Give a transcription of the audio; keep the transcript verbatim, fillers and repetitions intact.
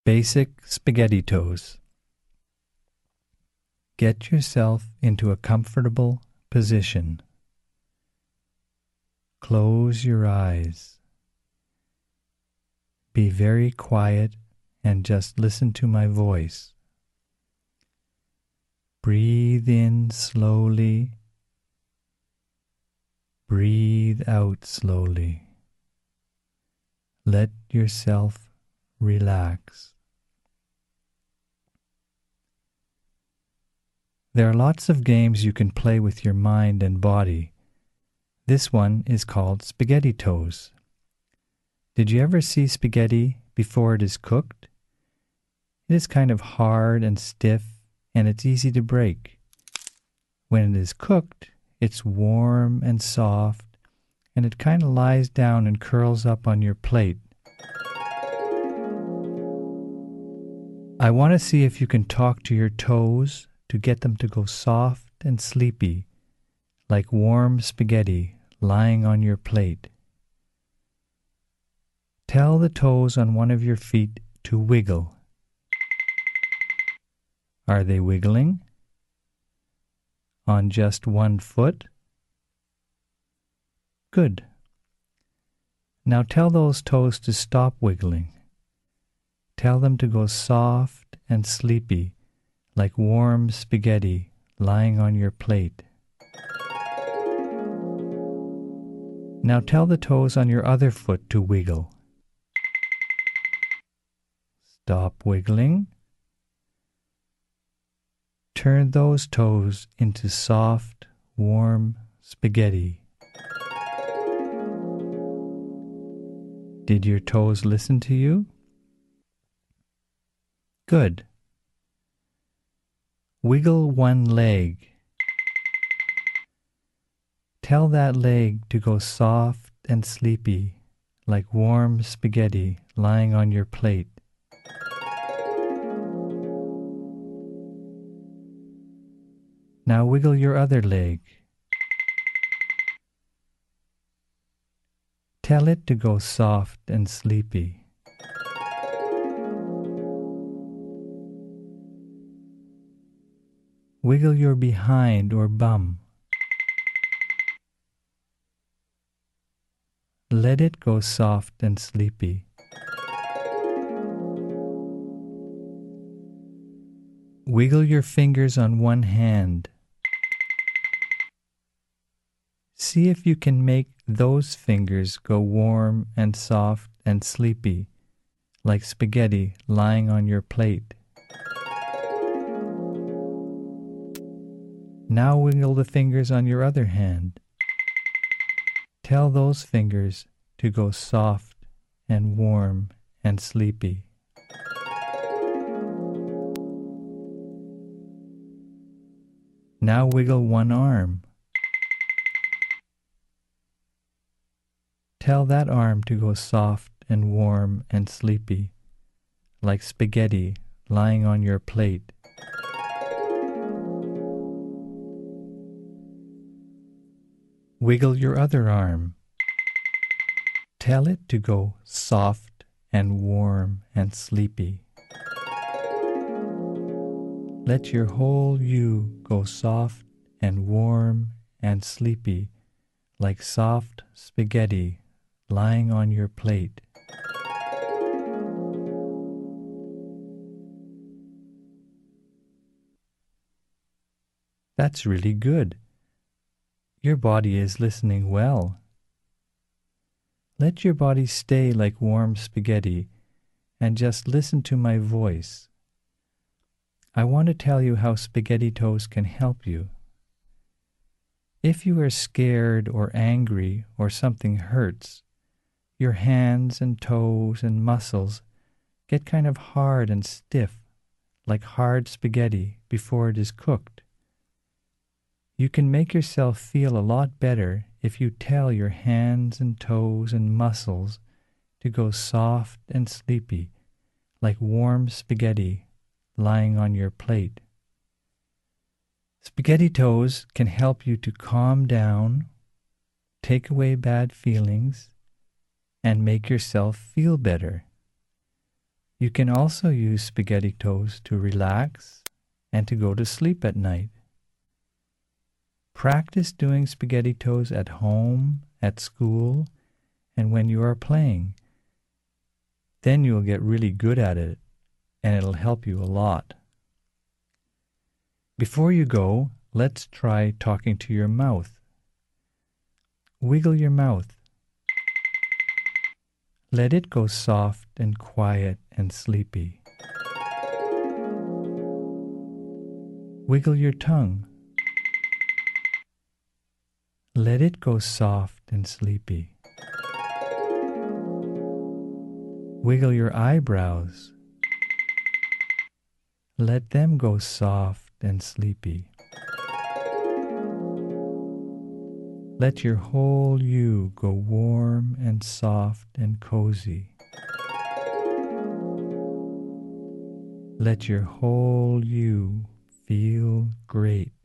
Basic spaghetti toes. Get yourself into a comfortable position. Close your eyes. Be very quiet and just listen to my voice. Breathe in slowly. Breathe out slowly. Let yourself relax. There are lots of games you can play with your mind and body. This one is called spaghetti toes. Did you ever see spaghetti before it is cooked? It is kind of hard and stiff, and it's easy to break. When it is cooked, it's warm and soft, and it kind of lies down and curls up on your plate. I want to see if you can talk to your toes to get them to go soft and sleepy, like warm spaghetti lying on your plate. Tell the toes on one of your feet to wiggle. Are they wiggling? On just one foot? Good. Now tell those toes to stop wiggling. Tell them to go soft and sleepy, like warm spaghetti lying on your plate. Now tell the toes on your other foot to wiggle. Stop wiggling. Turn those toes into soft, warm spaghetti. Did your toes listen to you? Good. Wiggle one leg. Tell that leg to go soft and sleepy, like warm spaghetti lying on your plate. Now wiggle your other leg. Tell it to go soft and sleepy. Wiggle your behind or bum. Let it go soft and sleepy. Wiggle your fingers on one hand. See if you can make those fingers go warm and soft and sleepy, like spaghetti lying on your plate. Now wiggle the fingers on your other hand. Tell those fingers to go soft and warm and sleepy. Now wiggle one arm. Tell that arm to go soft and warm and sleepy, like spaghetti lying on your plate. Wiggle your other arm. Tell it to go soft and warm and sleepy. Let your whole you go soft and warm and sleepy, like soft spaghetti lying on your plate. That's really good. Your body is listening well. Let your body stay like warm spaghetti and just listen to my voice. I want to tell you how spaghetti toes can help you. If you are scared or angry or something hurts, your hands and toes and muscles get kind of hard and stiff, like hard spaghetti before it is cooked. You can make yourself feel a lot better if you tell your hands and toes and muscles to go soft and sleepy, like warm spaghetti lying on your plate. Spaghetti toes can help you to calm down, take away bad feelings, and make yourself feel better. You can also use Spaghetti Toast to relax and to go to sleep at night. Practice doing spaghetti toes at home, at school, and when you are playing. Then you'll get really good at it, and it'll help you a lot. Before you go, let's try talking to your mouth. Wiggle your mouth. Let it go soft and quiet and sleepy. Wiggle your tongue. Let it go soft and sleepy. Wiggle your eyebrows. Let them go soft and sleepy. Let your whole you go warm and soft and cozy. Let your whole you feel great.